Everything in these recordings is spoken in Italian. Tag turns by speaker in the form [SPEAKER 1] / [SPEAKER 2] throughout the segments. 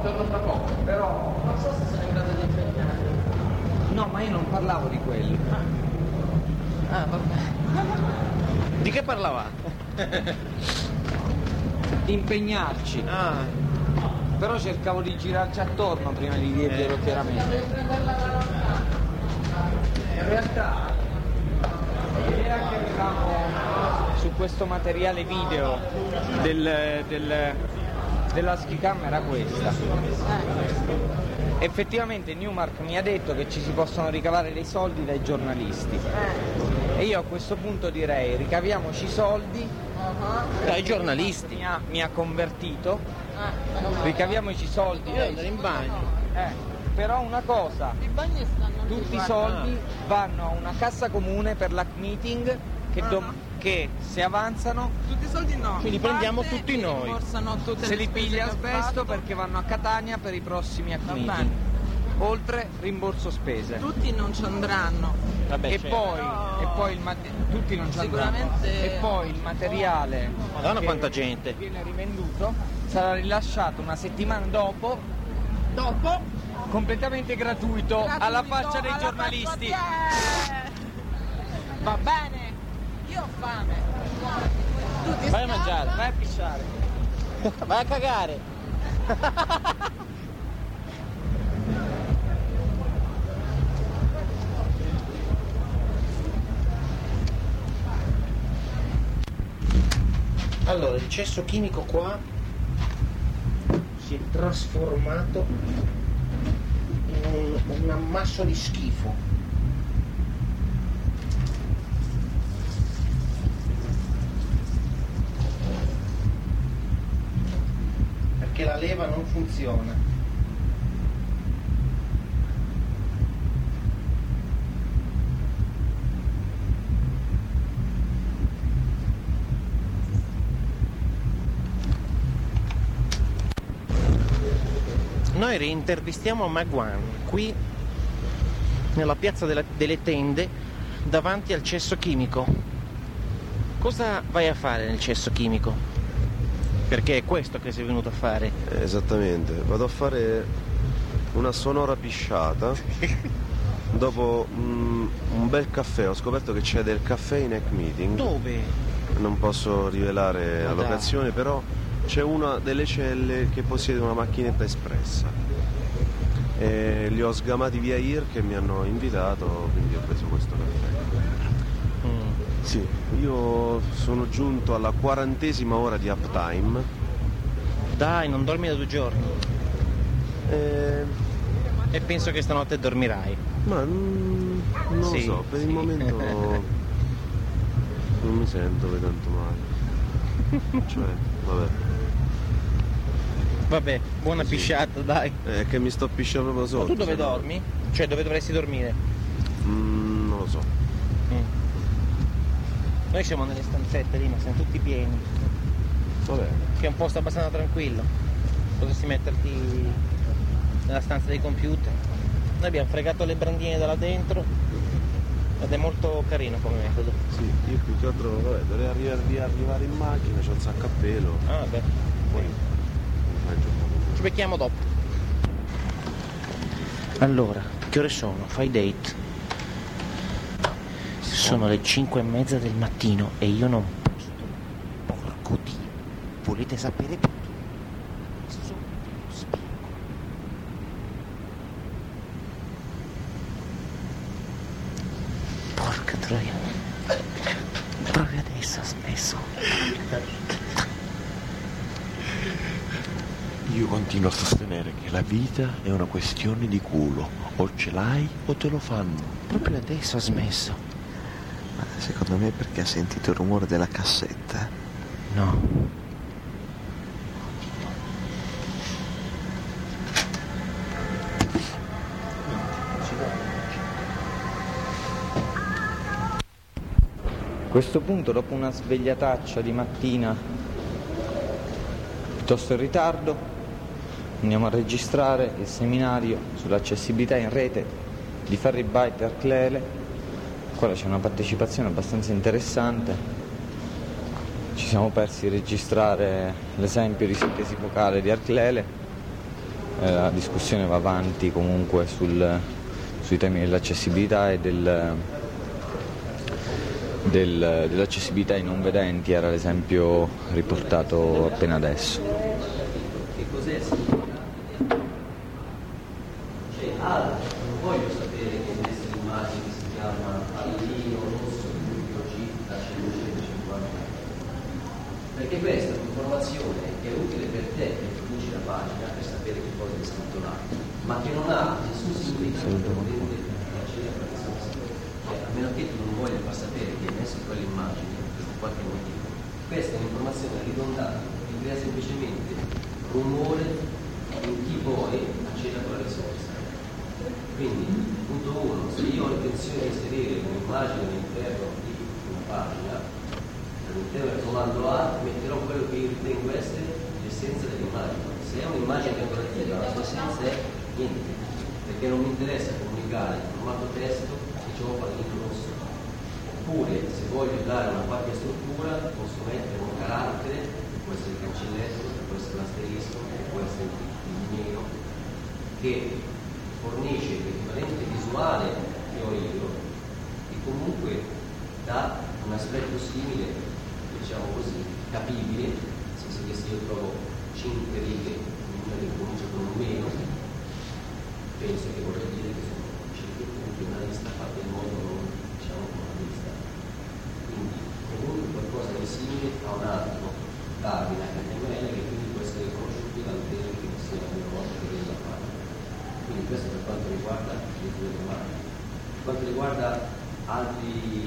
[SPEAKER 1] torno tra poco, però non so se sono in grado di impegnare.
[SPEAKER 2] No, ma io non parlavo di quello.
[SPEAKER 1] Vabbè.
[SPEAKER 3] Di che parlavate?
[SPEAKER 2] Di impegnarci. Però cercavo di girarci attorno prima di dirglielo chiaramente. In realtà l'idea che avevamo su questo materiale video della Skicam era questa. Effettivamente Newmark mi ha detto che ci si possono ricavare dei soldi dai giornalisti. E io a questo punto direi ricaviamoci i soldi
[SPEAKER 3] Dai giornalisti.
[SPEAKER 2] mi ha convertito. Ricaviamoci i soldi.
[SPEAKER 3] Devo andare in bagno.
[SPEAKER 2] Però una cosa,
[SPEAKER 1] I bagni stanno
[SPEAKER 2] tutti i soldi vanno a una cassa comune per l'hack meeting che se avanzano
[SPEAKER 1] Tutti i soldi no.
[SPEAKER 3] Quindi prendiamo tutti noi.
[SPEAKER 1] Rimborsano tutte
[SPEAKER 2] se
[SPEAKER 1] le
[SPEAKER 2] li
[SPEAKER 1] spese
[SPEAKER 2] piglia
[SPEAKER 1] che ho
[SPEAKER 2] spesso
[SPEAKER 1] fatto.
[SPEAKER 2] perché vanno a Catania per i prossimi hack
[SPEAKER 1] Va
[SPEAKER 2] meeting.
[SPEAKER 1] bene.
[SPEAKER 2] Oltre rimborso spese.
[SPEAKER 1] Tutti non ci andranno.
[SPEAKER 3] Vabbè,
[SPEAKER 2] E
[SPEAKER 3] certo.
[SPEAKER 2] poi tutti non ci andranno.
[SPEAKER 1] Sicuramente-
[SPEAKER 2] E poi il materiale
[SPEAKER 3] Madonna
[SPEAKER 2] che
[SPEAKER 3] quanta gente.
[SPEAKER 2] viene rivenduto sarà rilasciato una settimana dopo completamente gratuito alla faccia dei
[SPEAKER 1] alla
[SPEAKER 2] giornalisti.
[SPEAKER 1] faccia- Va bene, io ho fame. Tu ti
[SPEAKER 3] Vai a
[SPEAKER 1] scappa?
[SPEAKER 3] mangiare.
[SPEAKER 2] Vai a pisciare.
[SPEAKER 3] Vai a cagare. Allora, il cesso chimico qua si è trasformato in un ammasso di schifo. Perché la leva non funziona. Noi reintervistiamo Magwan qui nella piazza delle tende davanti al cesso chimico. Cosa vai a fare nel cesso chimico? Perché è questo che sei venuto a fare.
[SPEAKER 4] Esattamente, vado a fare una sonora pisciata. Dopo un bel caffè, ho scoperto che c'è del caffè in hack meeting.
[SPEAKER 3] Dove?
[SPEAKER 4] Non posso rivelare
[SPEAKER 3] Ma
[SPEAKER 4] la
[SPEAKER 3] dai.
[SPEAKER 4] locazione, però c'è una delle celle che possiede una macchinetta espressa. E li ho sgamati via IR che mi hanno invitato, quindi ho preso questo caffè. Sì, io sono giunto alla 40ª ora di uptime.
[SPEAKER 3] Dai, non dormi da 2 giorni. E penso che stanotte dormirai.
[SPEAKER 4] Ma non
[SPEAKER 3] Sì,
[SPEAKER 4] lo so, per
[SPEAKER 3] sì.
[SPEAKER 4] il momento non mi sento tanto male. Cioè, vabbè.
[SPEAKER 3] Vabbè, buona pisciata, dai.
[SPEAKER 4] È che mi sto pisciando proprio
[SPEAKER 3] Ma
[SPEAKER 4] sotto.
[SPEAKER 3] tu dove
[SPEAKER 4] se no-
[SPEAKER 3] dormi? Cioè, dove dovresti dormire?
[SPEAKER 4] Non lo so.
[SPEAKER 3] Noi siamo nelle stanzette lì, ma siamo tutti pieni.
[SPEAKER 4] Vabbè.
[SPEAKER 3] Che è un posto abbastanza tranquillo. Potresti metterti nella stanza dei computer. Noi abbiamo fregato le brandine da là dentro ed è molto carino come metodo.
[SPEAKER 4] Sì, io più che altro, vabbè, dovrei arrivare in macchina, c'ho un sacco a pelo.
[SPEAKER 3] Ah, beh.
[SPEAKER 4] Poi mangio un po'.
[SPEAKER 3] Ci becchiamo dopo. Allora, che ore sono? Fai date. Sono le 5:30 del mattino e io non posso. Porco Dio. Volete sapere perché? Spiego. Porca troia. Proprio adesso ha smesso.
[SPEAKER 5] Io continuo a sostenere che la vita è una questione di culo. O ce l'hai o te lo fanno.
[SPEAKER 3] Proprio adesso ha smesso.
[SPEAKER 6] Ma secondo me è perché ha sentito il rumore della cassetta.
[SPEAKER 3] No.
[SPEAKER 2] A questo punto, dopo una svegliataccia di mattina piuttosto in ritardo, andiamo a registrare il seminario sull'accessibilità in rete di Ferribyte e Arclele. Qua c'è una partecipazione abbastanza interessante. Ci siamo persi di registrare l'esempio di sintesi vocale di Arclele. la discussione va avanti comunque sui temi dell'accessibilità e dell'accessibilità ai non vedenti, era l'esempio riportato appena adesso.
[SPEAKER 7] Che cos'è? Non voglio sapere che questa immagine si chiama pallino rosso, buio, citta, 150, perché questa è un'informazione che è utile per te che produci la pagina per sapere che cosa è scritto là, ma che non ha nessun significato a meno che tu non voglia far sapere che hai messo quell'immagine per qualche motivo. Questa è un'informazione ridondante che crea semplicemente rumore in chi poi acceda a quella risorsa. Quindi, punto 1, se io ho intenzione di inserire un'immagine all'interno di una pagina, all'interno del comando A metterò quello che io ritengo essere l'essenza dell'immagine. Se è un'immagine decorativa, la sua essenza è niente, perché non mi interessa comunicare in formato testo che c'è un pallino rosso. Oppure, se voglio dare una qualche struttura, posso mettere un carattere, che può essere il cancelletto, che può essere l'asterisco, che può essere il nero, che fornisce l'equivalente visuale che ho io e comunque dà un aspetto simile, diciamo così, capibile, nel senso che se io trovo 5 righe in una che comincia con un meno, penso che vorrei dire che sono 5 punti, una lista fatta in modo non, diciamo, come una lista. Quindi comunque qualcosa di simile a un altro tabile HTML che quindi può essere riconosciuto dall'utente che sia la mia volta che vede la pagina. Quindi questo per quanto riguarda le tue domande. Per quanto riguarda altre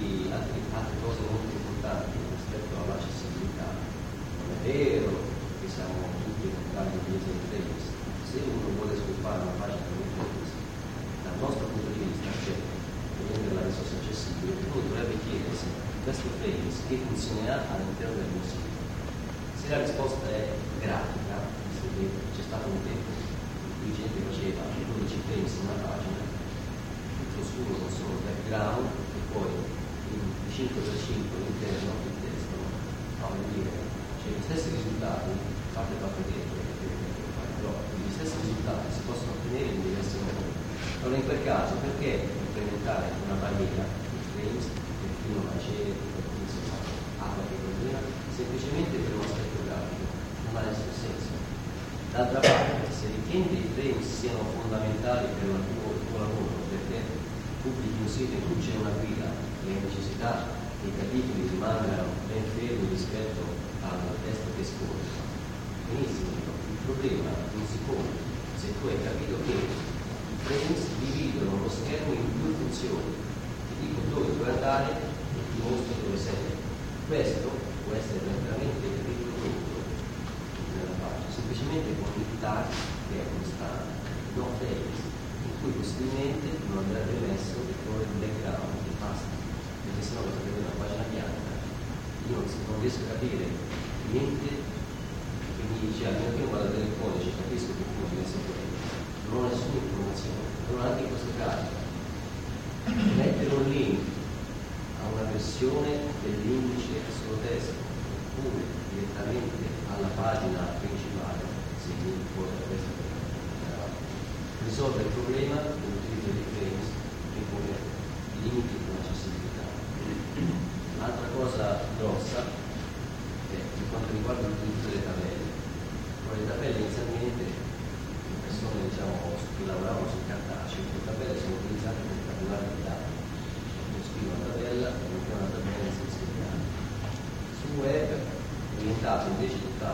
[SPEAKER 7] cose molto importanti rispetto all'accessibilità, non è vero che siamo tutti contrari di interface. Se uno vuole sviluppare una pagina di interface, dal nostro punto di vista, cioè rendere la risorsa accessibile, uno dovrebbe chiedersi questo face che funzione ha all'interno del mio sito. Se la risposta è grafica, visto che c'è stato un tempo in cui gente faceva 12 frames in una pagina, tutto scuro con solo background e poi in 5x5 all'interno il testo, voglio dire, cioè gli stessi risultati, fate dentro, però gli stessi risultati si possono ottenere in diversi modi. Allora in quel caso perché implementare una barriera di frames per chi non accede, per chi ha qualche problema, semplicemente per un aspetto grafico, non ha nessun senso. D'altra parte, se ritieni che i frames siano fondamentali per il tuo lavoro, perché pubblichi un sito in cui c'è una guida e hai necessità che i capitoli rimangano ben fermi rispetto al testo che scorre, benissimo, il problema non si pone se tu hai capito che i frames dividono lo schermo in due funzioni, ti dico dove puoi andare e ti mostro dove sei. Questo può essere veramente riprodotto nella pagina, semplicemente con il tag che è costante, no frames, in cui possibilmente non andrebbe messo il colore di background e basta, perché sennò questa è una pagina bianca. Io non riesco a capire niente che mi dice, almeno che io vado a vedere il codice, capisco che funziona il sito, non ho nessuna informazione. Allora anche in questo caso mettere un link a una versione dell'indice solo testo oppure direttamente alla pagina principale, se il link poi questo risolve il problema dell'utilizzo dei frames e pone limiti con l'accessibilità. L'altra cosa grossa è per quanto riguarda l'utilizzo delle tabelle. Ora, le tabelle inizialmente le persone che lavoravano sul cartaceo, le tabelle sono utilizzate per catturare i dati. Io scrivo una tabella e non c'è una tabella in senso finale. Sul web è diventato invece tutta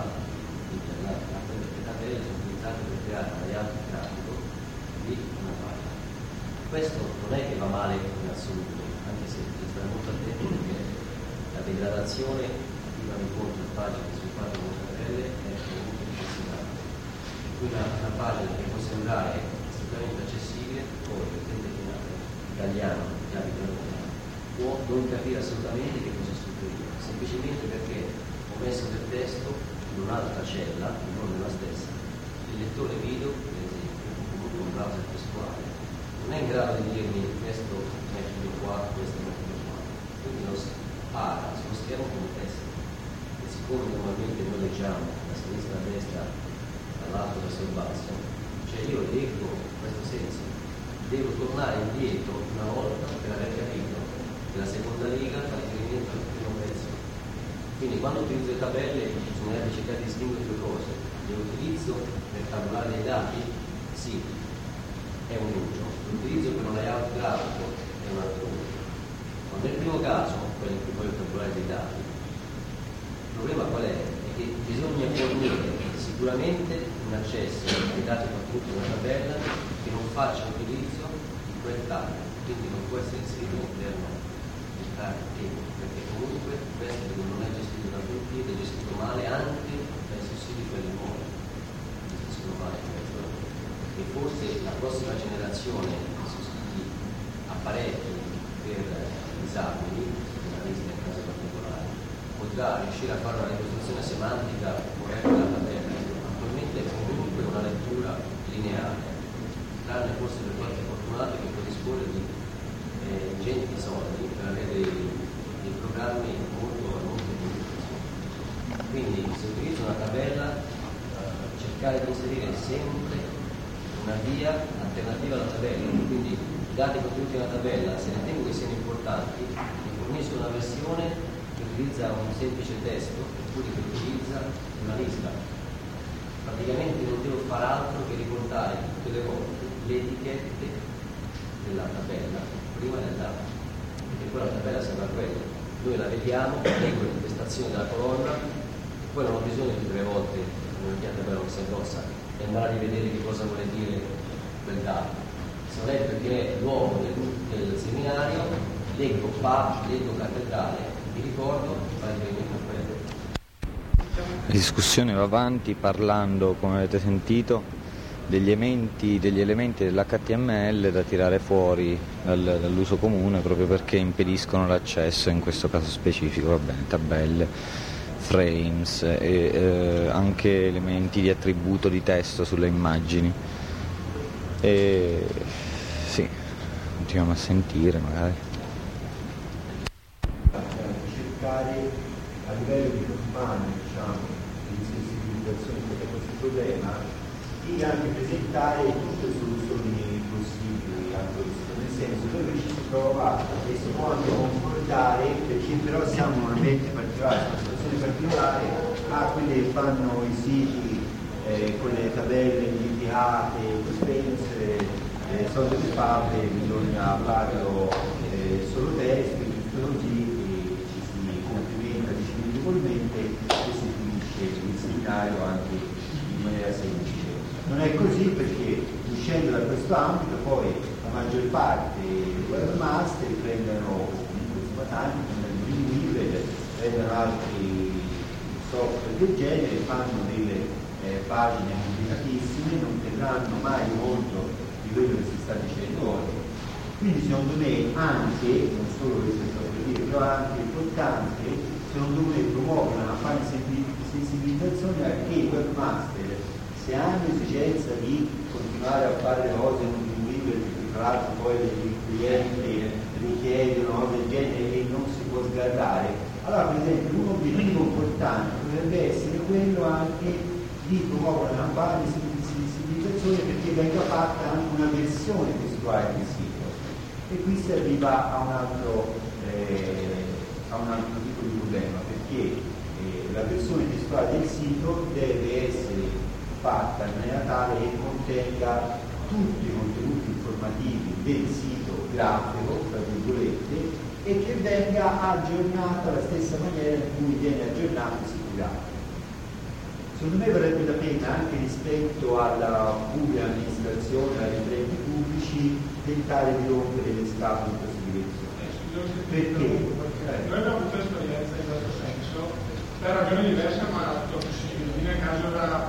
[SPEAKER 7] le tabelle sono utilizzate per creare un layout grafico di una pagina. Questo non è che va male in assoluto, anche se bisogna stare molto attenti perché la degradazione attiva incontro a pagine sviluppate con tabelle è molto impressionante. Una pagina che può sembrare assolutamente accessibile, poi l'utente finale italiano che abita a Roma può non capire assolutamente che cosa sto scrivendo, semplicemente perché ho messo del testo in un'altra cella, non nella stessa. Il lettore video, per esempio, comunque un browser testuale, non è in grado di dirmi questo mettilo qua, questo mettilo qua, quindi lo spara sullo schermo come testo. E siccome normalmente noi leggiamo da sinistra a destra, dall'alto verso il basso, Cioè io leggo in questo senso, devo tornare indietro una volta per aver capito che la seconda riga fa riferimento al primo pezzo. Quindi quando utilizzo le tabelle bisognerebbe cercare di distinguere due cose. Le utilizzo per tabulare dei dati? Sì, è un uso. L'utilizzo per un layout grafico è un altro uso. Ma nel primo caso, quello in cui voglio tabulare dei dati, il problema qual è? È che bisogna fornire sicuramente un accesso ai dati contenuti in una tabella che non faccia utilizzo di quel tag, quindi non può essere inserito all'interno del tag table, perché comunque questo non è gestito da tutti ed è gestito male anche dai sussidi quelli nuovi, gestiscono male e forse la prossima generazione di sussidi apparecchi per disabili, una lista in caso particolare, potrà riuscire a fare una ricostruzione semantica corretta della tabella. Attualmente è comunque una lettura lineare, tranne forse per qualche fortunato che può disporre di ingenti soldi per avere dei programmi molto utili. Quindi se utilizzo una tabella, cercare di inserire sempre una via alternativa alla tabella, quindi i dati contenuti nella tabella, se ritengo che siano importanti, mi fornisco una versione che utilizza un semplice testo oppure che utilizza una lista. Praticamente non devo fare altro che riportare tutte le volte le etichette della tabella prima del dato, perché poi la tabella serve a quello. Noi la vediamo, leggo l'intestazione della colonna, poi non ho bisogno di 3 volte come la tabella che si addossa e andare a rivedere che cosa vuole dire quel dato. Se non è perché è l'uomo del seminario, leggo leggo cattedrale, mi ricordo, fa riferimento a quello.
[SPEAKER 2] La discussione va avanti parlando, come avete sentito, degli elementi dell'HTML da tirare fuori dall'uso comune proprio perché impediscono l'accesso, in questo caso specifico, va bene, tabelle, frames e anche elementi di attributo di testo sulle immagini. E sì, continuiamo a sentire magari.
[SPEAKER 8] Cercare a livello di campagna, di sensibilizzazione di questo problema, di anche presentare tutte le soluzioni possibili a questo, nel senso dove ci si trova e si può anche confrontare, perché però siamo in un ambiente particolare, una situazione particolare, a quelli che fanno i siti con le tabelle indicate, sono delle fabbriche, bisogna farlo solo testo, giusto così ci si complimenta vicevolmente e si finisce il seminario anche in maniera semplice. Non è così perché uscendo da questo ambito poi la maggior parte dei webmaster prendono comunque tanti, prendono Dreamweaver, prendono altri software del genere, fanno delle pagine complicatissime, non terranno mai conto di quello che si sta dicendo oggi. Quindi secondo me anche, non solo questo sto per dire, però anche importante, secondo me promuovere una campagna di sensibilizzazione a che i webmaster, se hanno esigenza di continuare a fare le cose non Dreamweaver, perché tra l'altro poi il cliente richiede una cosa del genere e non si può sgardare, allora per esempio un obiettivo importante potrebbe essere quello anche di promuovere una campagna di sensibilizzazione perché venga fatta anche una versione testuale del sito e qui si arriva a un altro tipo di problema, perché la versione testuale del sito deve essere fatta in maniera tale che contenga tutti i contenuti informativi del sito grafico, tra virgolette, e che venga aggiornata alla stessa maniera in cui viene aggiornato il sito grafico. Secondo me varrebbe la pena, anche rispetto alla pubblica amministrazione, agli enti pubblici, tentare di rompere le scatole in questa direzione. Perché?
[SPEAKER 9] Noi abbiamo avuto esperienza in questo senso, per ragioni diverse ma tutto possibile. Nel caso era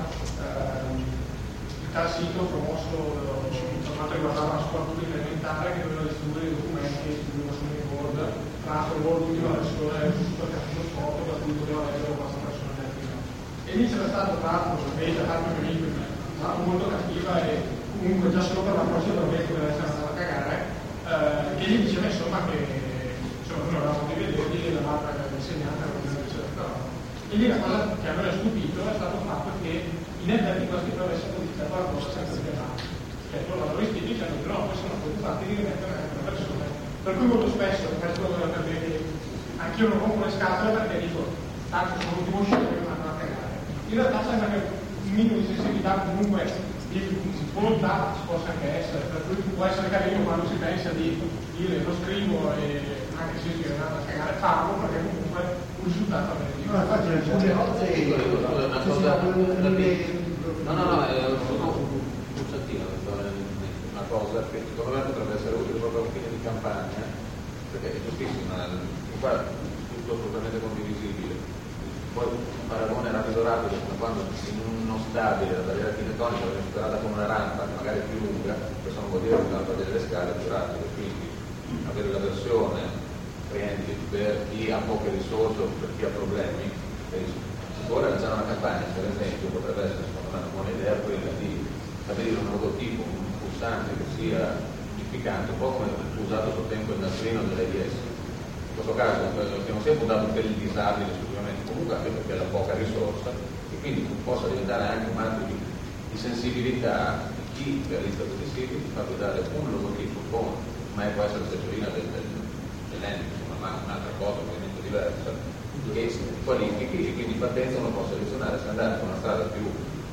[SPEAKER 9] il sito promosso per quanto riguardava la scuola pubblica elementare che doveva distribuire i documenti e distribuiva su un Word, tra l'altro il Word l'ultima versione super cattivo sport per cui poteva leggere questa persona. E lì c'era stato tra l'altro una beta tanto ma molto cattiva e comunque già solo per l'approccio dell'obietto che essere andata a cagare, che gli diceva insomma che noi avevamo dei vederi la madre dell'insegnante non diceva questa roba. E lì la cosa che a noi ha stupito è stato il fatto che in nell'articolo scritto avesse modificato la cosa senza spiegare. Cioè, i lavoristi dicono che no, poi sono fatti di rimettere anche una persona. Per cui molto spesso, questo anch'io non rompo le scatole perché dico, tanto sono l'ultimo uscito che mi mandano a cagare. In realtà sembra che un minimo di sensibilità comunque di volontà ci possa anche essere, per cui può essere carino quando si pensa di dire lo scrivo e anche se si va a cagare farlo, perché comunque un risultato avviene.
[SPEAKER 8] No, infatti alcune cose
[SPEAKER 10] una cosa che secondo me potrebbe essere utile proprio a un fine di campagna, perché è giustissima, qua tutto assolutamente condivisibile. Poi un paragone rapido quando in uno stabile la barriera architettonica viene superata con una rampa che magari è più lunga, questo non vuol dire che la delle scale è più rapida, quindi avere la versione friendly per chi ha poche risorse o per chi ha problemi, si può realizzare una campagna, per esempio potrebbe essere secondo me una buona idea quella di stabilire un logotipo, un pulsante che sia unificante, un po' come usato sul tempo il nastro dell'AIS. In questo caso che non sia puntato per il disabile esclusivamente, comunque anche perché ha poca risorsa e quindi possa diventare anche un atto di sensibilità di chi realizza questi siti, di fargli dare un logotipo con, ma può essere la stessolina dell'ente, ma un'altra cosa ovviamente diversa, che qualifichi e quindi partenza uno può selezionare se andare su una strada più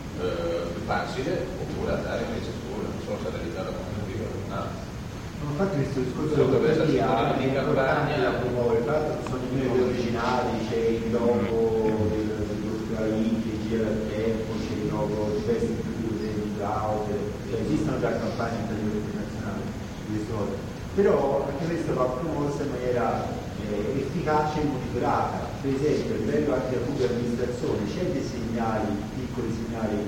[SPEAKER 10] facile oppure andare invece su una risorsa realizzata con un motivo originale.
[SPEAKER 8] Infatti questo discorso di campagna la promuove, tra l'altro sono i miei originali, c'è il logo del gruppo AI che gira dal tempo, c'è il logo di Best Future, di Browser, cioè esistono già campagne a livello internazionale di queste cose, però anche questo va promossa in maniera efficace e monitorata. Per esempio a livello anche della pubblica amministrazione c'è dei segnali, piccoli segnali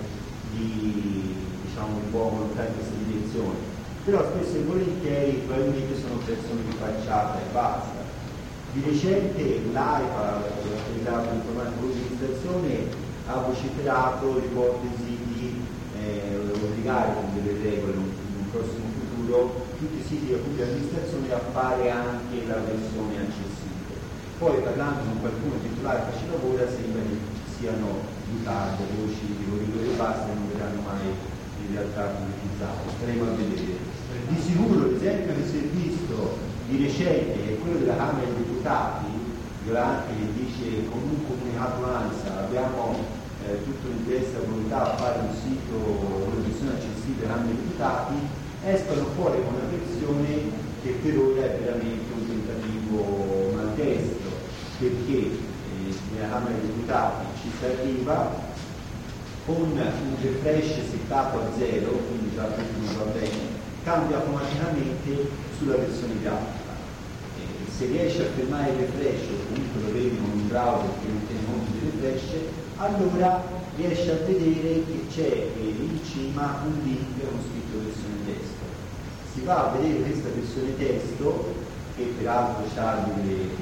[SPEAKER 8] di buona volontà in questa direzione, però spesso e volentieri probabilmente sono persone di facciata e basta. Di recente l'AIPA, l'Autorità per l'informatica e l'amministrazione, ha vociferato l'ipotesi di obbligare con delle regole in un prossimo futuro tutti i siti della pubblica amministrazione a fare anche la versione accessibile. Poi parlando con qualcuno titolare che ci lavora sembra che siano buttate voci di rigore e basta e non verranno mai in realtà pubblicizzate. Staremo a vedere. Di sicuro l'esempio che si è visto di recente è quello della Camera dei Deputati, Violante, che dice con un comunicato ANSA abbiamo tutto l'interesse e la volontà a fare un sito, una versione accessibile alla Camera dei Deputati, escono fuori con una versione che per ora è veramente un tentativo maldesto, perché nella Camera dei Deputati ci si arriva con un refresh settato a 0, quindi già tutto non va bene, cambia automaticamente sulla versione grafica. Se riesce a fermare il refresh o comunque lo vedi con un browser che non tiene conto del refresh, allora riesce a vedere che c'è in cima un link con scritto versione testo. Si va a vedere questa versione testo, che peraltro ha dei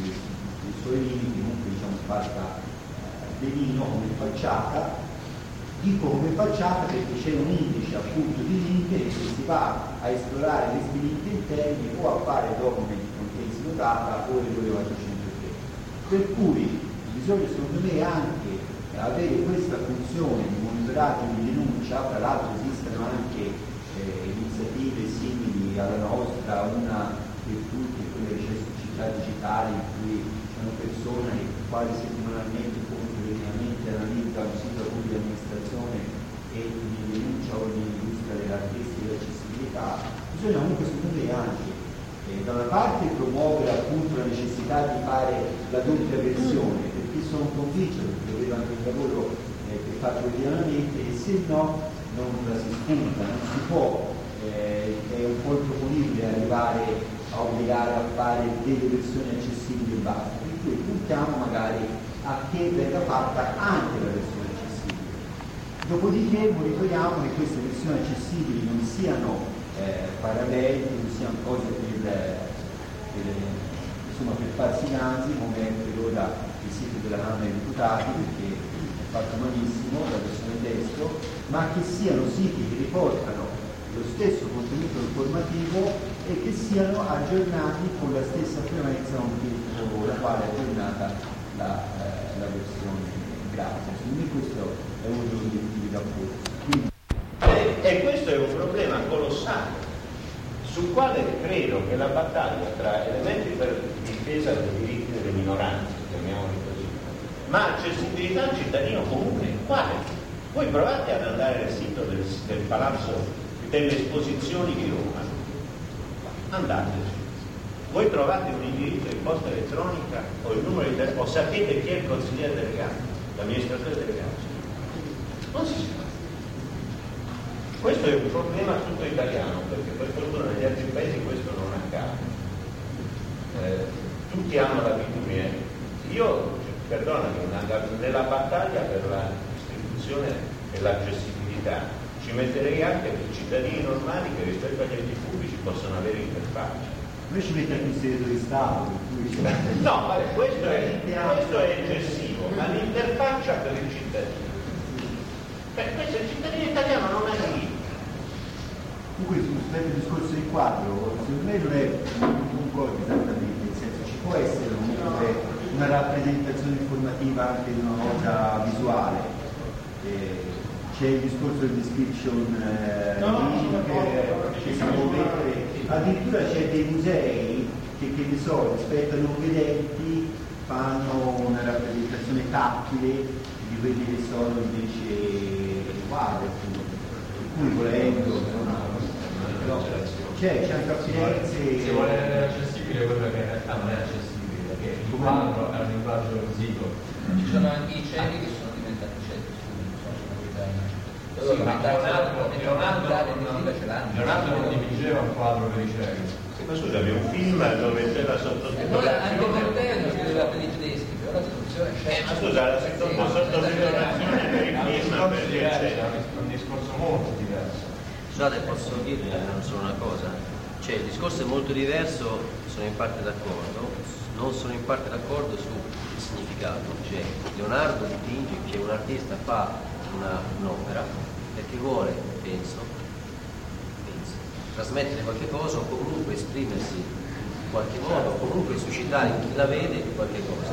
[SPEAKER 8] suoi limiti, comunque fatta benino come facciata. Dico come facciata perché c'è un indice appunto di link e se si va a esplorare questi link interni o a fare document contains no data o le 403. Per cui bisogna secondo me anche avere questa funzione di monitoraggio e di denuncia. Tra l'altro esistono anche iniziative simili alla nostra, una per tutti, quelle di città digitali in cui sono persone che quasi settimanalmente quotidianamente analizza un sito della pubblica amministrazione e ne denuncia ogni industria della richiesta di accessibilità. Bisogna comunque secondo me anche da una parte promuovere appunto la necessità di fare la doppia versione, perché sono convinto, perché vedo anche il lavoro che fa quotidianamente, e se no non la si spunta, non si può, è un po' improponibile arrivare a obbligare a fare delle versioni accessibili e basta, per cui puntiamo magari a che venga fatta anche la versione accessibile. Dopodiché monitoriamo che queste versioni accessibili non siano paralleli, non siano cose per farsi ganzi, come è per ora il sito della Camera dei Deputati, perché è fatto malissimo la versione testo, ma che siano siti che riportano lo stesso contenuto informativo e che siano aggiornati con la stessa frequenza con la quale è aggiornata la versione grafica. Quindi questo è uno degli obiettivi da E questo è un problema colossale, sul quale credo che la battaglia tra elementi per difesa dei diritti delle minoranze, chiamiamoli così, ma accessibilità al cittadino comune, quale? Voi provate ad andare al sito del Palazzo delle Esposizioni di Roma, andateci. Voi trovate un indirizzo di posta elettronica o il numero di telefono, o sapete chi è il consigliere delegato, l'amministratore delegato? Non si sa. Questo è un problema tutto italiano, perché per fortuna negli altri paesi questo non accade. Tutti hanno l'abitudine. Io, perdonami, nella battaglia per la distribuzione e l'accessibilità ci metterei anche per i cittadini normali che rispetto agli enti pubblici possono avere interfaccia.
[SPEAKER 11] Noi ci mettiamo il segreto di Stato.
[SPEAKER 8] No, vabbè, questo è eccessivo, ma l'interfaccia per il cittadino. Questo il cittadino italiano non è lì.
[SPEAKER 11] Comunque sul discorso di quadro, secondo me non è un po' esattamente, nel senso ci può essere comunque una rappresentazione informativa anche di una cosa visuale. C'è il discorso del description link che si può mettere, addirittura c'è dei musei che ne so, rispetto ai non vedenti fanno una rappresentazione tattile di quelli che sono invece quadri, per cui volendo c'è anche a Firenze.
[SPEAKER 12] Se vuole rendere accessibile quello che in realtà non è accessibile, perché il quadro è un linguaggio visivo.
[SPEAKER 1] Ci sono anche i ciechi che sono diventati ciechi.
[SPEAKER 12] Leonardo non dipingeva un quadro per i ciechi.
[SPEAKER 8] Ma scusami, un film dove c'è la sottotitolazione.
[SPEAKER 1] Anche Voltaire scriveva per i tedeschi, però la traduzione c'è.
[SPEAKER 8] Ma scusa, la sottotitolazione per i film
[SPEAKER 12] è un discorso molto diverso.
[SPEAKER 7] Scusate, posso dire solo una cosa? Cioè, il discorso è molto diverso, sono in parte d'accordo, non sono in parte d'accordo sul significato. Cioè, Leonardo dipinge, cioè un artista fa un'opera perché vuole, penso, trasmettere qualche cosa o comunque esprimersi in qualche modo, o comunque suscitare in chi la vede qualche cosa.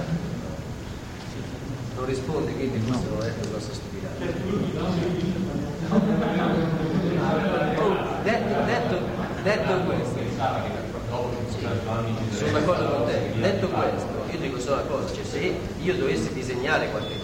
[SPEAKER 7] Non risponde, quindi questo non è una grossa stupidaggine. Detto questo, sono d'accordo con te. Detto questo, io dico solo una cosa, cioè se io dovessi disegnare qualche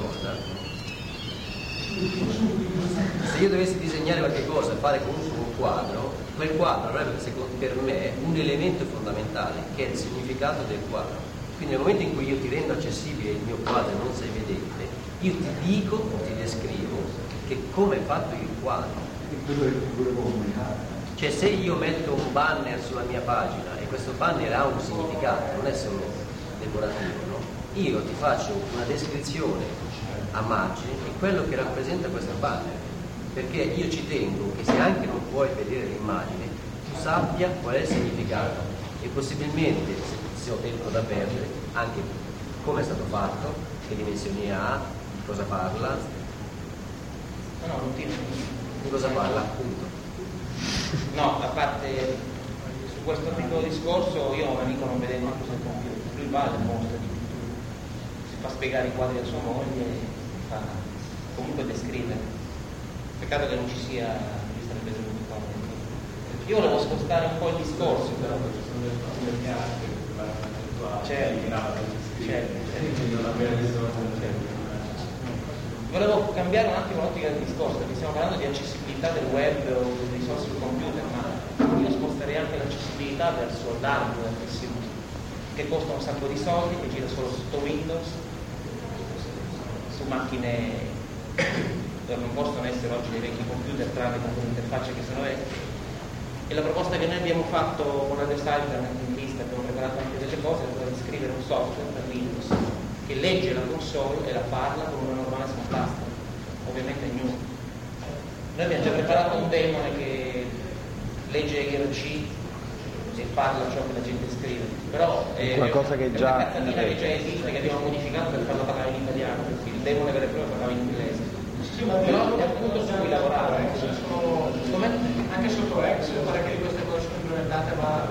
[SPEAKER 7] cosa, fare comunque un quadro, quel quadro avrebbe per me un elemento fondamentale che è il significato del quadro. Quindi nel momento in cui io ti rendo accessibile il mio quadro e non sei vedente, io ti dico o ti descrivo che come è fatto il quadro. Cioè se io metto un banner sulla mia pagina e questo banner ha un significato, non è solo decorativo, no? Io ti faccio una descrizione a margine di quello che rappresenta questo banner, perché io ci tengo che se anche non puoi vedere l'immagine, tu sappia qual è il significato e possibilmente, se ho tempo da perdere, anche come è stato fatto, che dimensioni ha, di cosa parla. Di cosa parla, appunto.
[SPEAKER 13] No, a parte su questo tipo di discorso io ho un amico non vede manco sul computer, lui va al mostra di pittura, si fa spiegare i quadri a sua moglie e fa comunque descrivere. Peccato che non ci sia, lui sarebbe venuto qua. Io volevo spostare un po' il discorso, però. Certo. Volevo cambiare un attimo l'ottica del discorso, perché stiamo parlando di accessibilità del web o delle risorse sul computer, ma io sposterei anche l'accessibilità verso l'hardware che costa un sacco di soldi, che gira solo sotto Windows, su macchine dove non possono essere oggi dei vecchi computer tranne con delle interfacce che sono vecchie. E la proposta che noi abbiamo fatto con la Cyber in lista, abbiamo preparato anche delle cose, è quella di scrivere un software per Windows che legge la console e la parla come una normale smartphone, ovviamente new. Noi abbiamo già preparato un demone che legge IRC e parla ciò che la gente scrive, però è
[SPEAKER 2] qualcosa che già
[SPEAKER 13] una cartina che già esiste, che abbiamo modificato per farla parlare in italiano, perché il demone vero e proprio parlava in inglese. Però è appunto su cui lavorare.
[SPEAKER 9] Anche sotto X, pare che queste cose sono implementate, ma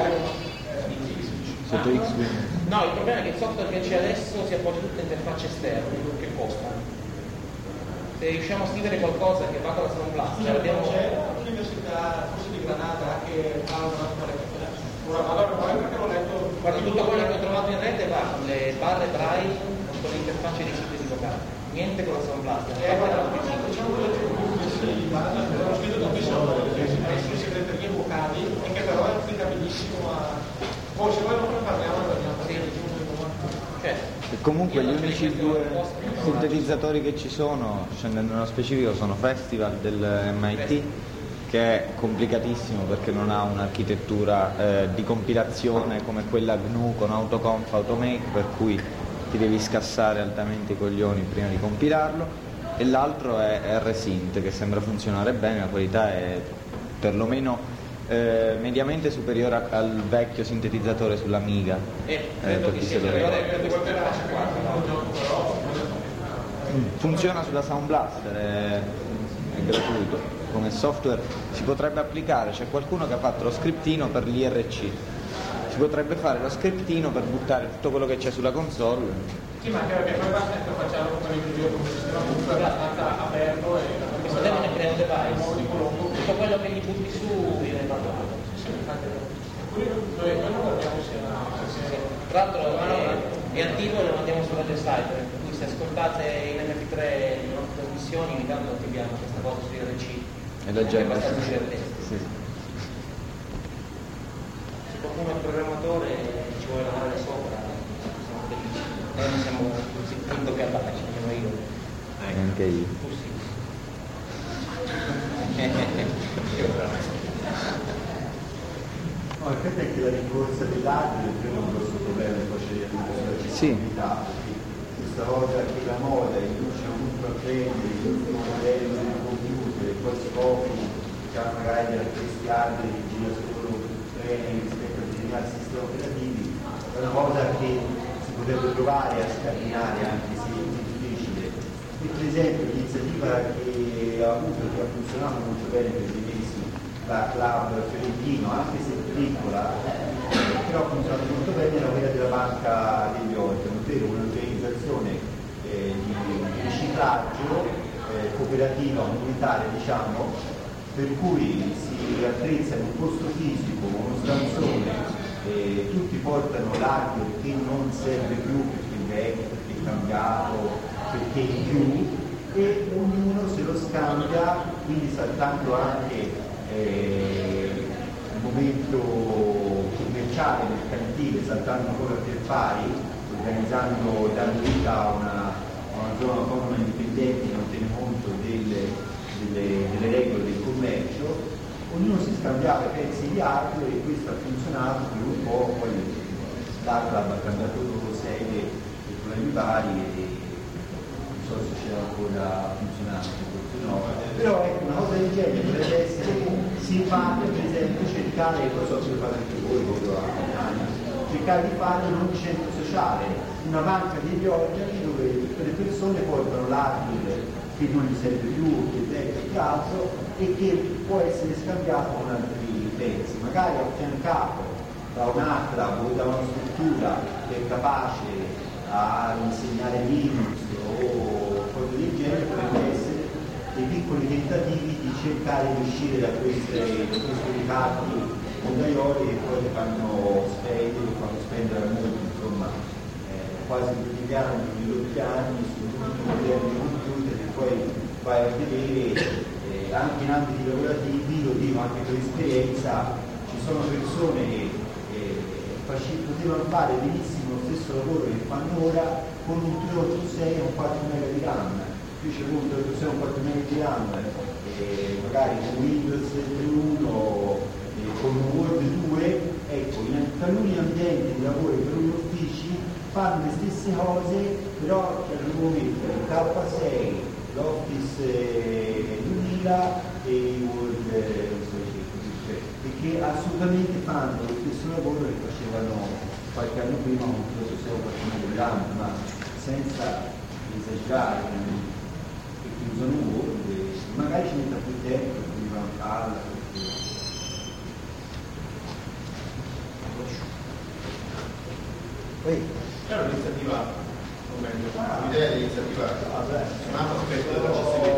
[SPEAKER 2] sotto X.
[SPEAKER 13] No, il problema è che il software che c'è adesso si appoggia tutte interfacce esterne che costano. se riusciamo a scrivere qualcosa che va con la Sound Blaster, abbiamo...
[SPEAKER 9] C'è un'università, forse di Granada, che ha una allora, perché l'ho letto...
[SPEAKER 13] Guarda, tutto quello che ho trovato in rete va con le barre braille, con l'interfaccia di sintesi vocale, niente con la Sound Blaster.
[SPEAKER 9] Diciamo che ho scritto tantissime segreterie vocali e che però è applicabilissimo a... Poi se voi non ne parliamo,
[SPEAKER 2] E comunque gli unici due sintetizzatori che ci sono, scendendo nello specifico, sono Festival del MIT, che è complicatissimo perché non ha un'architettura di compilazione come quella GNU con Autoconf, Automake, per cui ti devi scassare altamente i coglioni prima di compilarlo, e l'altro è RSynth, che sembra funzionare bene, la qualità è perlomeno mediamente superiore al vecchio sintetizzatore sull'Amiga.
[SPEAKER 13] Credo che sia
[SPEAKER 2] funziona sulla Sound Blaster, è gratuito come software, si potrebbe applicare, c'è qualcuno che ha fatto lo scriptino per l'IRC, si potrebbe fare lo scriptino per buttare tutto quello che c'è sulla console.
[SPEAKER 9] Sì, ma anche perché poi basta che facciamo con il video come sistema comunque abbastanza aperto e
[SPEAKER 13] questo termine crea un device, tutto quello che gli butti su viene parlato. Tra l'altro è attivo e lo mandiamo su Radio Site, per cui se ascoltate in MP3 le nostre trasmissioni ogni tanto attiviamo questa cosa su IRC
[SPEAKER 2] e la gente
[SPEAKER 13] sì. Se qualcuno è un programmatore e ci vuole lavorare sopra, siamo felici. Noi non siamo così intoccabili, siamo io.
[SPEAKER 2] Anche io.
[SPEAKER 13] Tu sì.
[SPEAKER 11] No, il fatto è che la rincorsa dell'agile è un grosso problema che poi c'è l'accessibilità, perché questa cosa che la moda induce comunque a prendere l'ultimo modello del computer e poi scopri che ha magari delle hardware che gira solo bene rispetto a determinati sistemi operativi, è una cosa che si potrebbe provare a scardinare anche se è difficile. E per esempio l'iniziativa che ha avuto, che ha funzionato molto bene per dei mesi, la Club Fiorentino, anche se piccola, però ha funzionato molto bene, era quella della Banca degli Organi, ovvero un'organizzazione di riciclaggio cooperativa, comunitaria, diciamo, per cui si attrezza in un posto fisico, uno stanzone, tutti portano l'hardware che non serve più perché è vecchio, perché è cambiato, perché è in più, e ognuno se lo scambia, quindi saltando anche il momento commerciale, mercantile, saltando ancora per pari, organizzando, dando vita a una zona autonoma indipendente che non tiene conto delle regole del commercio. Ognuno si scambiava pezzi di hardware e questo ha funzionato per un po', poi l'Arclab ha cambiato sede per problemi vari e non so se c'era ancora funzionando, forse no. Però ecco, una cosa del genere dovrebbe essere simpatica, per esempio cercare, non so se lo fate anche voi, cercare di fare un centro sociale, una banca degli organi dove tutte le persone portano l'hardware che non gli serve più, che è vecchio che altro, e che può essere scambiato con altri pezzi, magari affiancato da un'altra o da una struttura che è capace a insegnare Linux o cose del genere, potrebbe essere dei piccoli tentativi di cercare di uscire da questi ricatti mondaioli che poi fanno spendere a molti, insomma, quasi quotidiani, quotidiani su tutti i moderni computer, e poi vai a vedere anche in ambiti lavorativi, lo dico anche per esperienza, ci sono persone che potevano fare benissimo lo stesso lavoro che fanno ora con un 386 e un 4 MB di RAM. Qui c'è un 386 e un 4 MB di RAM, magari con Windows 3.1 con un Word 2, ecco, in taluni ambienti di lavoro e taluni uffici fanno le stesse cose, però c'è il mettere il K6, l'Office 2000 e il Word, perché assolutamente fanno lo stesso lavoro che facevano qualche anno prima con lo stesso lavoro, ma senza esagerare, perché usano Word, magari ci metta più tempo, quindi va a farla.
[SPEAKER 14] C'è un'iniziativa, o meglio, l'idea dell'iniziativa su un altro aspetto dell'accessibilità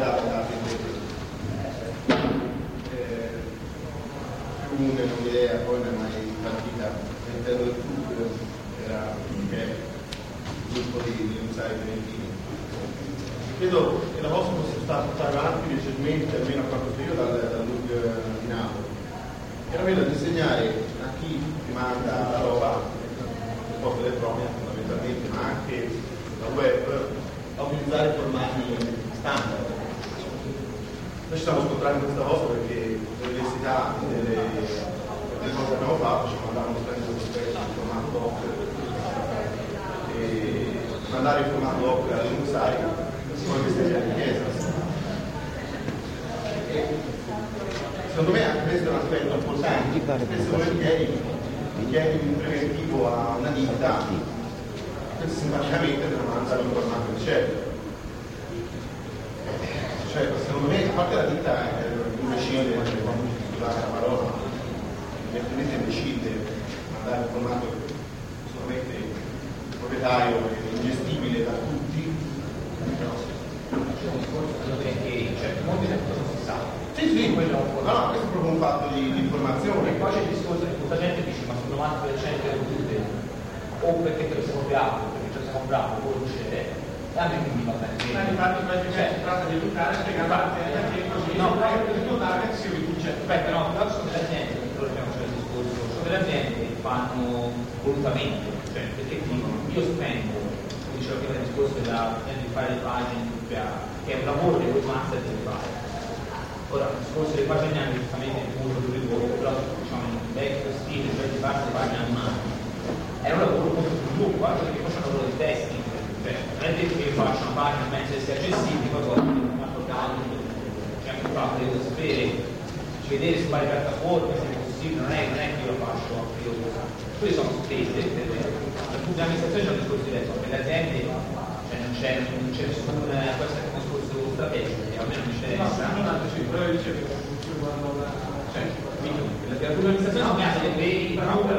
[SPEAKER 14] comune, un'idea, poi non è mai partita all'interno del gruppo, era il gruppo di usuari fiorentini. Credo che la vostra sia stata portata avanti leggermente, almeno a quanto so io, dal LUG di Napoli. Era quello di insegnare a chi ti manda la roba, un po' elettronica fondamentalmente, ma anche la web, a utilizzare formati standard. Noi ci stiamo scontrando questa cosa perché le università, le cose che abbiamo fatto, ci mandavano sempre il formato doc, e mandare il formato doc alle usuari, come questa è la richiesta. Secondo me anche questo è un aspetto importante, spesso volentieri chiedi un preventivo a una ditta, simpaticamente te lo mandano in formato ricerca. Cioè, secondo me, a parte la ditta è imbecille, scusate la parola, evidentemente imbecille mandare un formato solamente proprietario e ingestibile da tutti.
[SPEAKER 8] Molti non si sa.
[SPEAKER 14] Sì, quello, no, questo è proprio un fatto di informazione.
[SPEAKER 8] E poi c'è il discorso che molta gente dice ma sul 90% delle tutte o perché te lo sei comprato, perché te lo sei comprato, o non c'è, e anche quindi va bene.
[SPEAKER 9] Infatti si tratta di educare, spiegare perché così il target si riduce.
[SPEAKER 8] Aspetta, no, però sono delle aziende, però abbiamo il discorso, sono delle aziende che fanno volutamente, cioè perché dicono io spendo, come dicevo prima del discorso di fare le pagine che è un lavoro che voi master deve fare. Ora, il discorso delle pagine anche giustamente il punto più rivolto, però diciamo in vecchio stile, cioè di fare le pagine a mano, è un lavoro molto più lungo, guarda perché faccio un lavoro di testing, cioè non è detto che io faccio una pagina a mezzo sia accessibile, poi un altro caso, c'è anche qua, devo sapere, vedere su varie piattaforme se è possibile, non è che io lo faccio, io lo so. Queste sono spese, per la pubblica amministrazione c'è un discorso diverso, per le aziende cioè non c'è nessun, questo è un discorso strategico, che a me non mi interessa.
[SPEAKER 9] La
[SPEAKER 8] pubblica amministrazione non ha delle veri,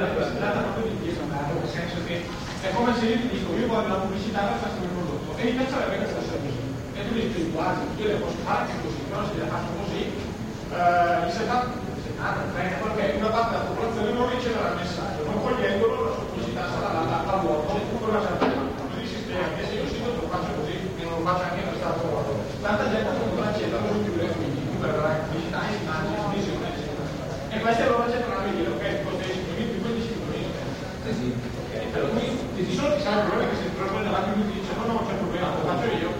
[SPEAKER 9] nel senso che è come se io ti dico io voglio la pubblicità per questo mio prodotto e mi piacerebbe che fosse così e tu mi dici quasi io le posso fare anche così, però se le faccio così il 70 perché una parte della popolazione non riceverà il messaggio, non cogliendolo la sua pubblicità sarà la vuota e tutto la certa così si spiega che se io sito lo faccio così e non lo faccio anche per stato vuoto tanta gente non accetta per chiudere quindi per la pubblicità e immagini visione e queste allora accettano di dire ok così più 15 minuti sì ok però qui ci sono il problema che se il problema davanti lui dice no non c'è problema lo faccio io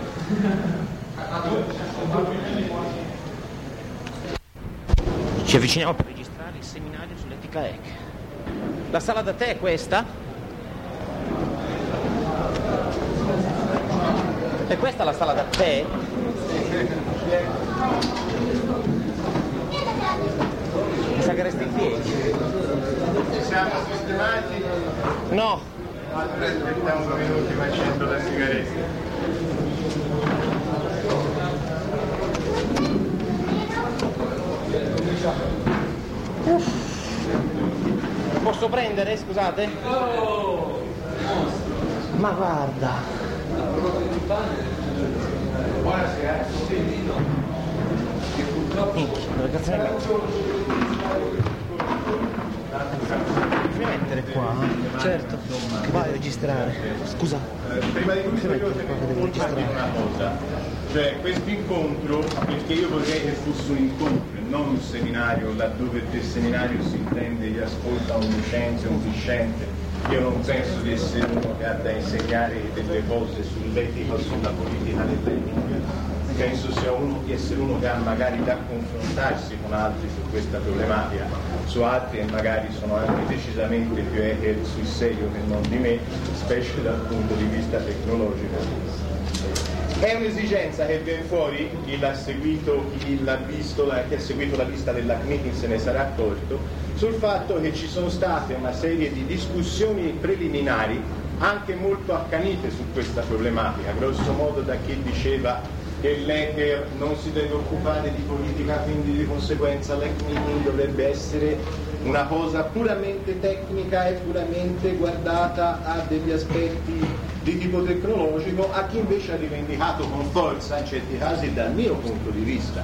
[SPEAKER 3] Ci avviciniamo per registrare il seminario sull'etica EC. La sala da tè è questa? È questa la sala da tè? Mi sa che resta in piedi.
[SPEAKER 14] Ci siamo sistemati?
[SPEAKER 3] No.
[SPEAKER 14] Aspettiamo 2 minuti ma accendo la sigaretta.
[SPEAKER 3] Posso prendere? Scusate? Ma guarda.
[SPEAKER 14] Buonasera.
[SPEAKER 3] Ragazzi, mi mettere qua? Certo. Vai a registrare. Scusa.
[SPEAKER 14] Prima di tutto io devo registrare una cosa. Cioè questo incontro, perché io vorrei che fosse un incontro e non un seminario laddove del seminario si intende che ascolta un docente o un discente. Io non penso di essere uno che ha da insegnare delle cose sull'etica o sulla politica dell'etica. Penso sia di essere uno che ha magari da confrontarsi con altri su questa problematica, su altri che magari sono anche decisamente più hacker sul serio che non di me, specie dal punto di vista tecnologico. È un'esigenza che viene fuori, chi l'ha seguito, chi l'ha visto, chi ha seguito la lista della meeting se ne sarà accorto, sul fatto che ci sono state una serie di discussioni preliminari anche molto accanite su questa problematica, grosso modo da chi diceva che l'hacker non si deve occupare di politica, quindi di conseguenza l'hack meeting dovrebbe essere una cosa puramente tecnica e puramente guardata a degli aspetti di tipo tecnologico, a chi invece ha rivendicato con forza, in certi casi dal mio punto di vista,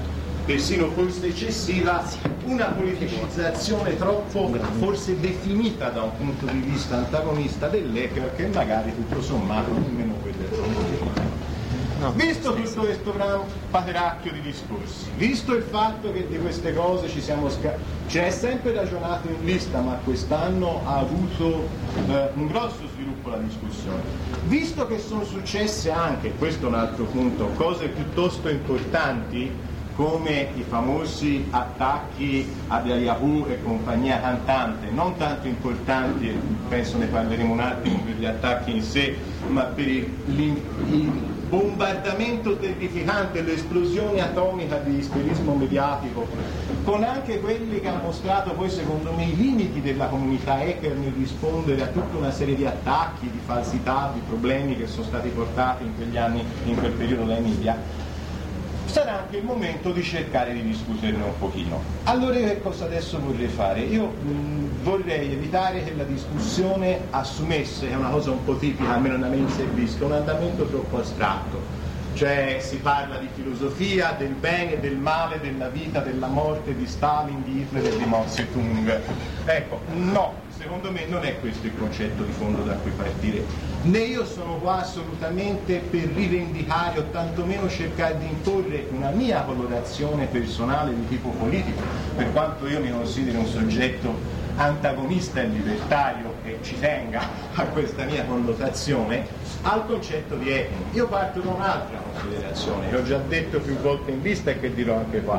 [SPEAKER 14] persino forse eccessiva, una politicizzazione troppo forse definita da un punto di vista antagonista dell'Ecker, che magari tutto sommato nemmeno quello è. Visto tutto questo pateracchio di discorsi, visto il fatto che di queste cose ce è sempre ragionato in lista, ma quest'anno ha avuto un grosso sviluppo la discussione, visto che sono successe anche, questo è un altro punto, cose piuttosto importanti come i famosi attacchi ad Yahoo e compagnia cantante, non tanto importanti, penso ne parleremo un attimo per gli attacchi in sé, ma per il bombardamento terrificante, l'esplosione atomica di isterismo mediatico, con anche quelli che hanno mostrato poi secondo me i limiti della comunità hacker nel rispondere a tutta una serie di attacchi, di falsità, di problemi che sono stati portati in quegli anni, in quel periodo dai media. Sarà anche il momento di cercare di discuterne un pochino. Allora che cosa adesso vorrei fare? Io vorrei evitare che la discussione assumesse, è una cosa un po' tipica, almeno da me in servizio, un andamento troppo astratto. Cioè si parla di filosofia, del bene, del male, della vita, della morte, di Stalin, di Hitler e di Mao Zedong. Ecco, no. Secondo me non è questo il concetto di fondo da cui partire, né io sono qua assolutamente per rivendicare o tantomeno cercare di imporre una mia colorazione personale di tipo politico, per quanto io mi consideri un soggetto antagonista e libertario e ci tenga a questa mia connotazione, al concetto di hacking. Io parto da un'altra considerazione, che ho già detto più volte in lista e che dirò anche qua.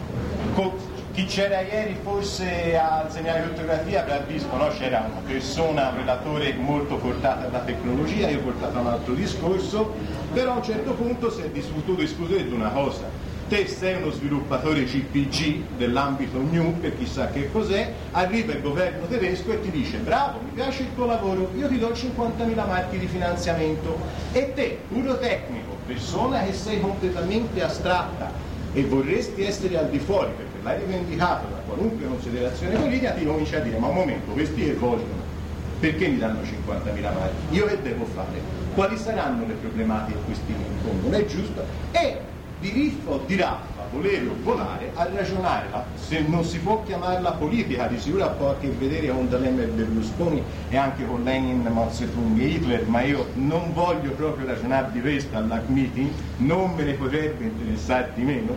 [SPEAKER 14] Chi c'era ieri forse al seminario di ortografia avrà visto, no? C'era una persona, un relatore molto portato alla tecnologia, io ho portato a un altro discorso, però a un certo punto si è discusso di una cosa. Te sei uno sviluppatore CPG dell'ambito GNU, per chissà che cos'è, arriva il governo tedesco e ti dice bravo, mi piace il tuo lavoro, io ti do 50.000 marchi di finanziamento, e te, puro tecnico, persona che sei completamente astratta e vorresti essere al di fuori perché l'hai rivendicato da qualunque considerazione politica, ti comincia a dire ma un momento, questi che vogliono, perché mi danno 50.000 marchi? Io che devo fare? Quali saranno le problematiche che questi mi impongono? È giusto? E di riffa o di raffa, volere o volare, a ragionare, se non si può chiamarla politica, di sicuro ha poco a che vedere con D'Alema e Berlusconi e anche con Lenin, Mao Zedong e Hitler, ma io non voglio proprio ragionare di questo alla meeting, non me ne potrebbe interessare di meno,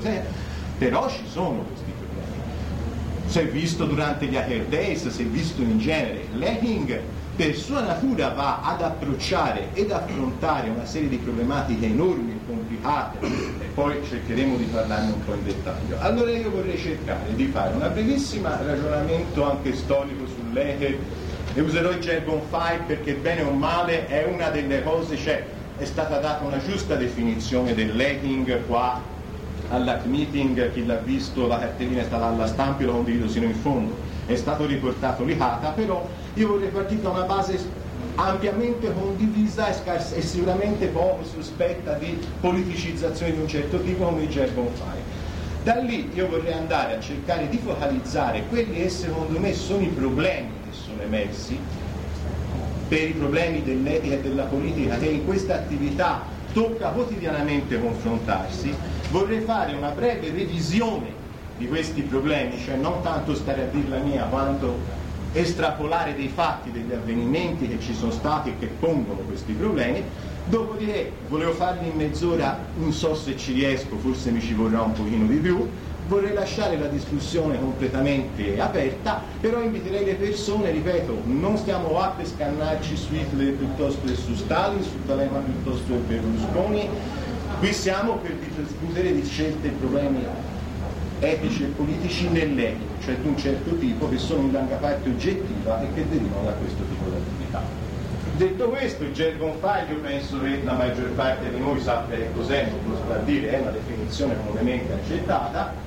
[SPEAKER 14] però ci sono questi problemi. Si è visto durante gli Hacker Days, si è visto in genere. L'hacking per sua natura va ad approcciare ed affrontare una serie di problematiche enormi e complicate, e poi cercheremo di parlarne un po' in dettaglio. Allora io vorrei cercare di fare un brevissimo ragionamento anche storico sull'hacker, e userò il jargon file perché bene o male è una delle cose, cioè è stata data una giusta definizione dell'hacking qua alla meeting, chi l'ha visto, la cartellina è stata alla stampa, io lo condivido sino in fondo, è stato riportato l'ICATA, però io vorrei partire da una base ampiamente condivisa e sicuramente poco sospetta di politicizzazione di un certo tipo come il jargon file. Da lì io vorrei andare a cercare di focalizzare quelli che secondo me sono i problemi che sono emersi, per i problemi dell'etica e della politica che in questa attività tocca quotidianamente confrontarsi. Vorrei fare una breve revisione di questi problemi, cioè non tanto stare a dir la mia quanto estrapolare dei fatti, degli avvenimenti che ci sono stati e che pongono questi problemi. Dopodiché volevo farli in mezz'ora, non so se ci riesco, forse mi ci vorrà un pochino di più. Vorrei lasciare la discussione completamente aperta, però inviterei le persone, ripeto, non stiamo qua per scannarci su Hitler piuttosto che su Stalin, su D'Alema piuttosto che Berlusconi, qui siamo per discutere di scelte e problemi etici e politici nell'etica, cioè di un certo tipo, che sono in larga parte oggettiva e che derivano da questo tipo di attività. Detto questo, il jargon file, io penso che la maggior parte di noi sappia che cos'è, non lo sto a dire, è una definizione comunemente accettata.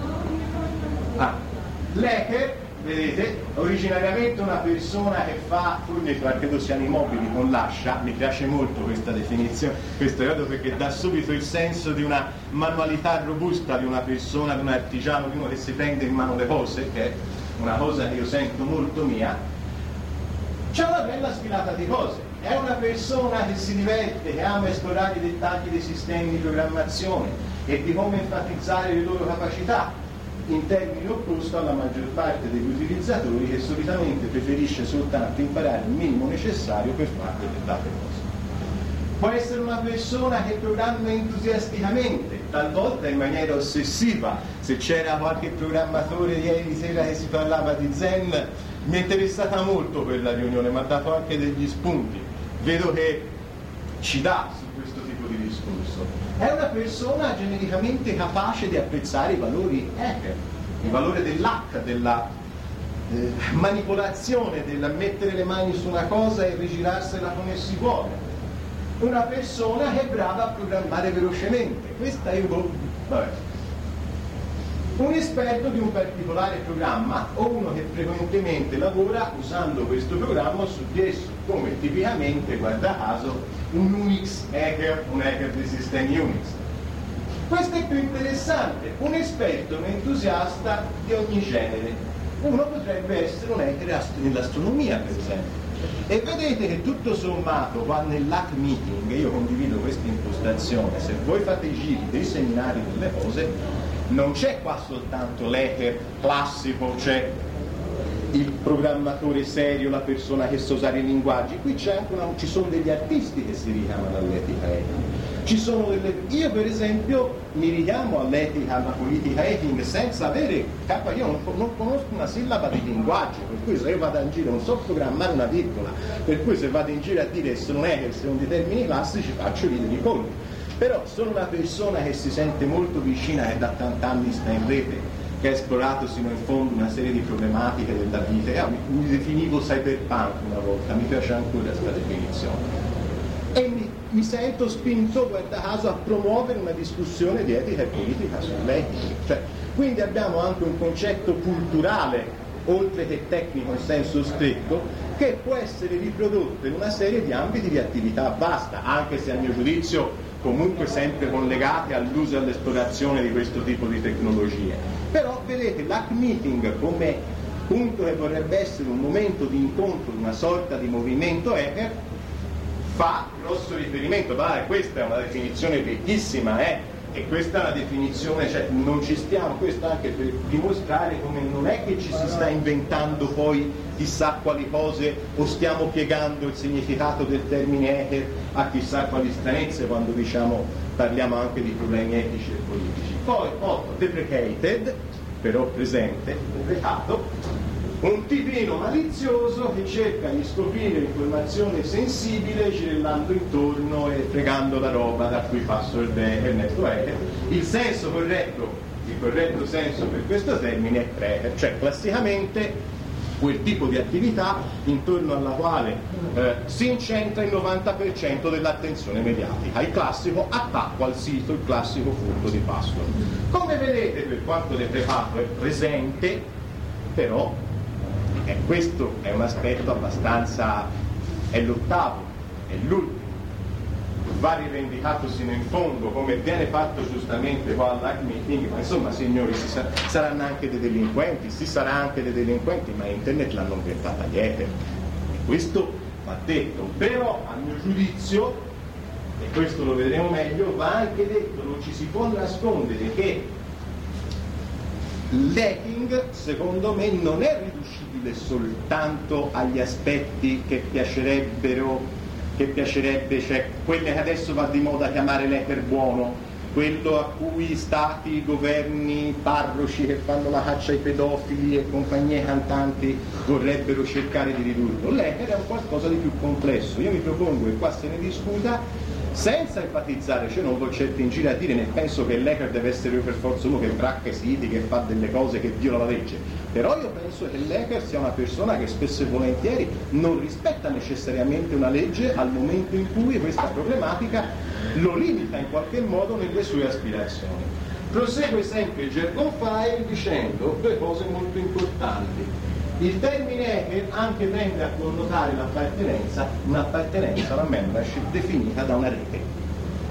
[SPEAKER 14] L'hacker, vedete, originariamente una persona che fa, credo siano i mobili con l'ascia, mi piace molto questa definizione, questo credo perché dà subito il senso di una manualità robusta di una persona, di un artigiano, di uno che si prende in mano le cose, che è una cosa che io sento molto mia. C'è una bella sfilata di cose, è una persona che si diverte, che ama esplorare i dettagli dei sistemi di programmazione, e di come enfatizzare le loro capacità, in termini opposti alla maggior parte degli utilizzatori che solitamente preferisce soltanto imparare il minimo necessario per fare determinate cose. Può essere una persona che programma entusiasticamente, talvolta in maniera ossessiva. Se c'era qualche programmatore ieri sera che si parlava di Zen, mi è interessata molto quella riunione, mi ha dato anche degli spunti. Vedo che ci dà su questo tipo di discorso. È una persona genericamente capace di apprezzare i valori hacker, il valore dell'hack, della manipolazione, del mettere le mani su una cosa e rigirarsela come si vuole. Una persona che è brava a programmare velocemente. Questa è un esperto di un particolare programma o uno che frequentemente lavora usando questo programma su di esso, come tipicamente, guarda caso, un Unix hacker, un hacker dei sistemi Unix. Questo è più interessante, un esperto, un entusiasta di ogni genere. Uno potrebbe essere un hacker nell'astronomia, per esempio. E vedete che tutto sommato, qua nell'hack meeting, io condivido questa impostazione, se voi fate i giri dei seminari delle cose, non c'è qua soltanto l'hacker classico, c'è il programmatore serio, la persona che sa usare i linguaggi, qui c'è anche ci sono degli artisti che si richiamano all'etica hacking. Io per esempio mi richiamo all'etica, alla politica hacking senza avere io non conosco una sillaba di linguaggio, per cui se io vado in giro non so programmare una virgola, per cui se vado in giro a dire che sono hacker secondo i termini classici faccio ridere i colpi. Però sono una persona che si sente molto vicina, che da tanti anni sta in rete, che ha esplorato sino in fondo una serie di problematiche della vita. Mi definivo cyberpunk una volta, mi piace ancora questa definizione. E mi sento spinto, guarda caso, a promuovere una discussione di etica e politica sull'etica. Quindi abbiamo anche un concetto culturale, oltre che tecnico in senso stretto, che può essere riprodotto in una serie di ambiti di attività vasta, anche se a mio giudizio comunque sempre collegate all'uso e all'esplorazione di questo tipo di tecnologie. Però vedete, l'hack meeting come punto che vorrebbe essere un momento di incontro, una sorta di movimento hacker, fa grosso riferimento, questa è una definizione vecchissima, e questa è una definizione, non ci stiamo, questo anche per dimostrare come non è che ci si sta inventando poi chissà quali cose o stiamo piegando il significato del termine hacker a chissà quali stranezze quando parliamo anche di problemi etici e politici. Poi 8, deprecated, però presente, deprecato, un tipino malizioso che cerca di scoprire informazione sensibile girellando intorno e fregando la roba da cui passo il netto hacker. Il senso corretto, il corretto senso per questo termine è cracker, cioè classicamente quel tipo di attività intorno alla quale si incentra il 90% dell'attenzione mediatica. Il classico attacco al sito, il classico furto di password. Come vedete, per quanto deprecato è presente, però questo è un aspetto abbastanza, è l'ottavo, è l'ultimo, va rivendicato sino in fondo come viene fatto giustamente qua all'hack meeting, ma insomma signori saranno anche dei delinquenti, si sarà anche dei delinquenti, ma internet l'hanno inventata gli hacker, e questo va detto, però a mio giudizio, e questo lo vedremo meglio, va anche detto, non ci si può nascondere che l'hacking secondo me non è riducibile soltanto agli aspetti che piacerebbe, cioè quelle che adesso va di moda chiamare l'hacker buono, quello a cui stati, governi, parroci che fanno la caccia ai pedofili e compagnie cantanti vorrebbero cercare di ridurlo. L'hacker è un qualcosa di più complesso, io mi propongo che qua se ne discuta senza enfatizzare, cioè non vado certo in giro a dire, nel penso che l'hacker deve essere per forza uno che cracca i siti, che fa delle cose, che viola la legge, però io penso che l'hacker sia una persona che spesso e volentieri non rispetta necessariamente una legge al momento in cui questa problematica lo limita in qualche modo nelle sue aspirazioni. Prosegue sempre il Jargon File dicendo due cose molto importanti. Il termine hacker anche tende a connotare l'appartenenza, un'appartenenza, la membership, definita da una rete. E questo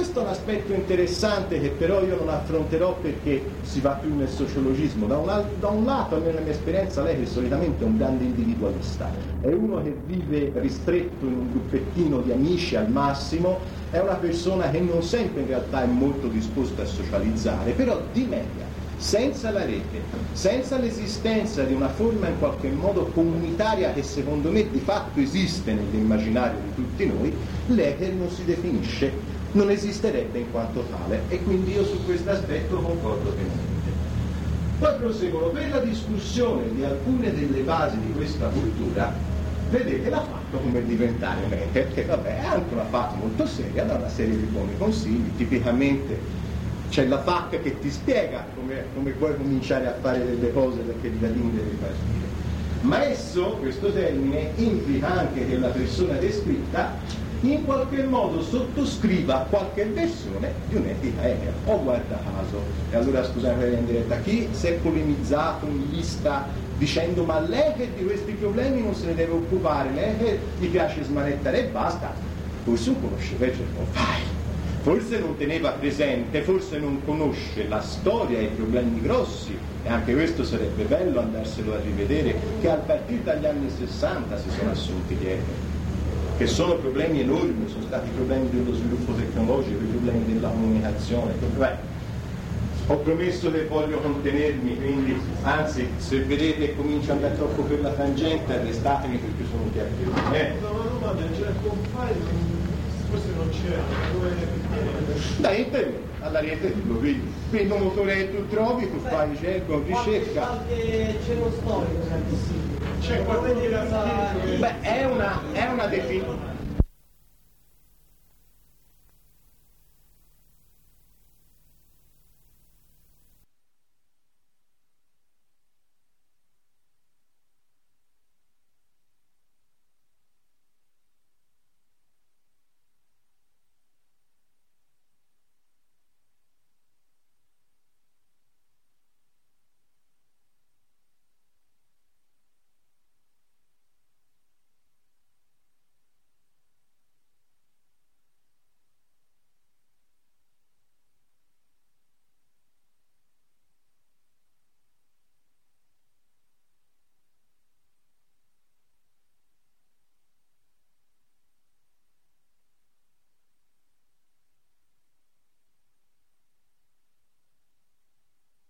[SPEAKER 14] questo è un aspetto interessante che però io non affronterò perché si va più nel sociologismo. Da un lato, nella mia esperienza, lei che solitamente è un grande individualista, è uno che vive ristretto in un gruppettino di amici al massimo, è una persona che non sempre in realtà è molto disposta a socializzare, però di media, senza la rete, senza l'esistenza di una forma in qualche modo comunitaria che secondo me di fatto esiste nell'immaginario di tutti noi, l'hacker non si definisce, non esisterebbe in quanto tale, e quindi io su questo aspetto concordo pienamente. Poi proseguono, per la discussione di alcune delle basi di questa cultura, vedete l'ha fatto come diventare un hacker, che vabbè è anche una fatto molto seria, da una serie di buoni consigli, tipicamente c'è la FAC che ti spiega come puoi cominciare a fare delle cose perché da lì devi partire. Ma esso, questo termine, implica anche che la persona descritta in qualche modo sottoscriva qualche versione di un'etica hacker. O guarda caso, e allora scusate in diretta, chi si è polemizzato in lista dicendo ma l'hacker di questi problemi non se ne deve occupare, l'hacker gli piace smanettare e basta, forse non conosceva il file. Forse non teneva presente, forse non conosce la storia e i problemi grossi, e anche questo sarebbe bello andarselo a rivedere, che a partire dagli anni 60 si sono assunti gli hacker, che sono problemi enormi, sono stati i problemi dello sviluppo tecnologico, i problemi della comunicazione. Ho promesso che voglio contenermi, quindi anzi se vedete che comincio ad andare troppo per la tangente arrestatemi perché sono un chiacchierone.
[SPEAKER 9] Forse non c'è,
[SPEAKER 14] dai, internet, alla rete lo vedi, quindi un motore che tu trovi, tu fai ricerca.
[SPEAKER 1] C'è uno storico,
[SPEAKER 9] c'è qualcuno che
[SPEAKER 14] Beh, è una definizione.